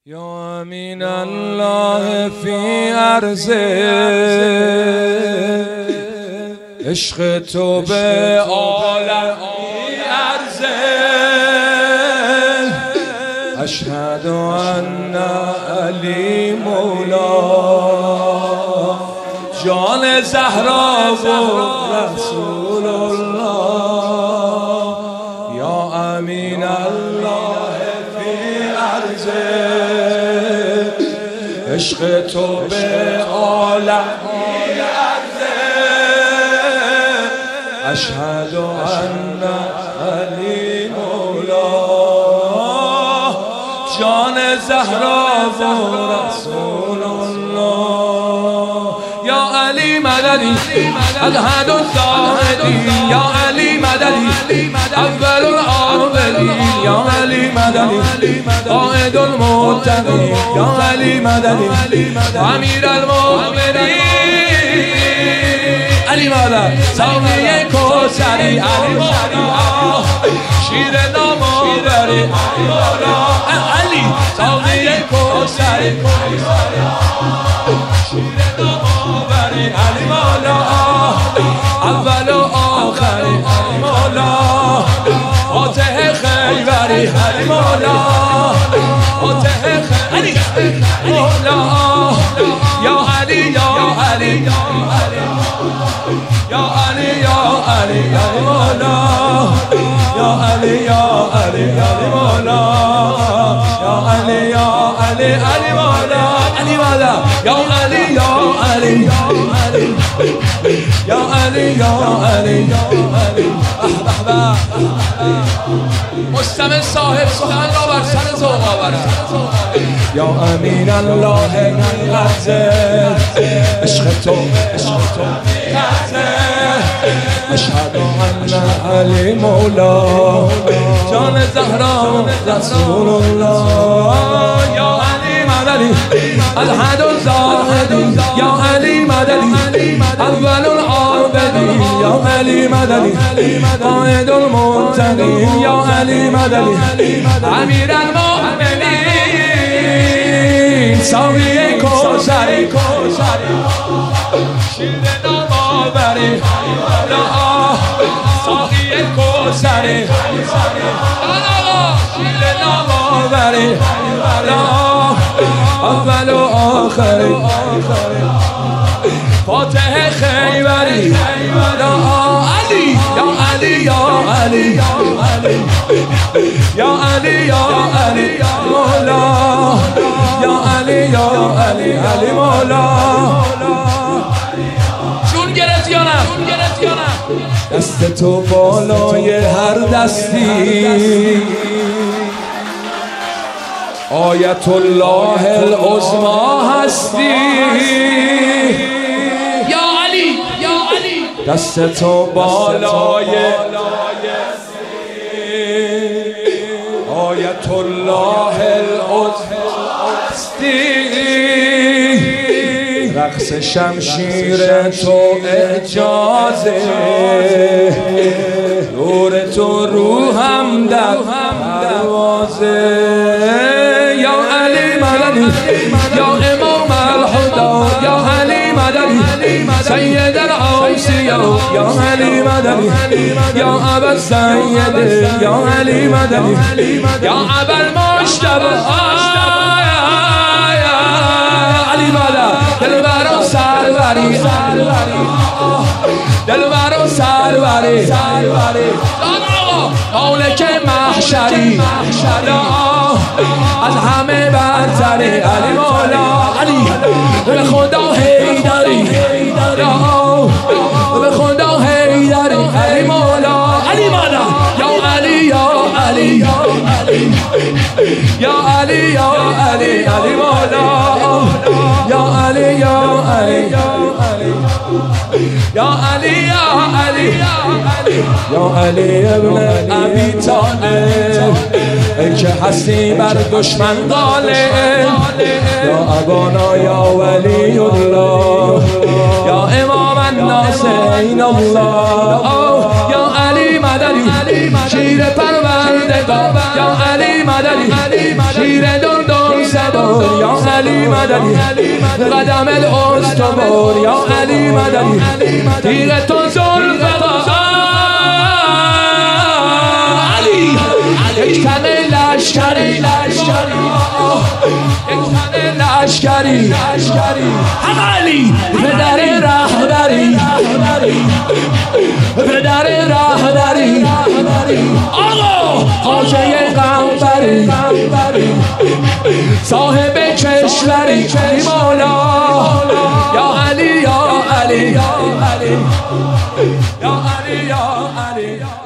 یا امین الله فی عرضه، عشق تو به عالم عرضه. اشهد ان علی مولا، جان زهرا و رسول الله. یا امین الله فی عرضه، عشق تو به عالم عرضه. اشهد ان علی مولا، جان زهرا و رسول الله. یا علی مددی الحد الزاهدی، یا علی مددی اول العابدین، یا علی مددی قائد المتقین، یا علی مددی امیر المؤمنین. علی مدد ساقی کوثری، علی مولا شیر نامآوری، علی مولا علی ساقی کوثری، شیر نامآوری، علی مولا اول و آخری، علی مولا فاتح خیبری، علی مولا فاتح خیبری، مولا یا علی یا علی یا علی یا علی یا علی یا مولا، یا علی یا علی یا مولا، یا علی یا علی علی مولا، علی مولا یا علی یا علی یا علی یا علی یا علی یا علی. مستمع صاحب سخن را بر سر ذوق آورد. یا امین الله عرضه، عشق تو اشهد ان علی مولا، جان زهرا رسول الله. یا علی مددی الحد الزاهدی، یا علی مددی اول العابدین، یا علی مددی قائد المتقین، یا علی مددی امیر المؤمنین، ساقی کوثری، شیر نامآوری، ساقی کوثری، شیر نامآوری، اول و آخری، فاتح خیبری، یا علی یا علی یا علی یا علی یا علی مولا، یا علی یا علی علی مولا. چون گرفت یا نه؟ دست تو بالای هر دستی، آیت الله العظمی هستی. یا علی یا علی دست تو بالای آیت الله العظمی هستی. رقص شمشیر تو اجازه، نور تو روحم در پروازه. یا علی مددی یا امام الهدی، یا علی مددی سید الاوصیا، یا علی مددی یا ابا السید، یا علی مددی یا ابا المجتبی. علی مدد دلبر و سروری، دلبر و سروری، مالک محشری، از همه برتری، علی مولا علی به خدا حیدری، به خدا حیدری، علی مولا علی مولا یا علی یا علی یا علی یا علی علی مولا، یا علی یا علی یا علی یا علی یا علی ابن ابی طالب، ای که هستی بر دشمن غالب. یا ابانا یا ولی الله، یا امام الناس عین الله. یا علی مددی شیر پروردگار، یا علی مددی شیر دندان صدا، مددی قدم الاستوار یا علی مددی تیغ تو ذوالفقار علی یک تنه لشکری یک تنه لشکری هم علی پدر رهبری پدر رهبری آقا خواجه قنبری صاحب کشوری مولا یا علی یا علی یا علی یا علی یا علی